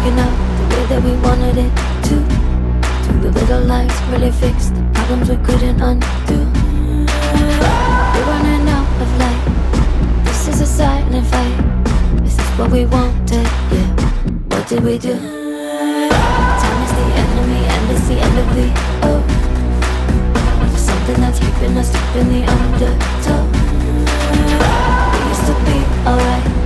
working out the way that we wanted it to. Do the little lights really fix the problems we couldn't undo? We're running out of light. This is a silent fight. Is this what we wanted? Yeah. What did we do? Time is the enemy and it's the end of the there's something that's keeping us deep in the undertow. We used to be alright.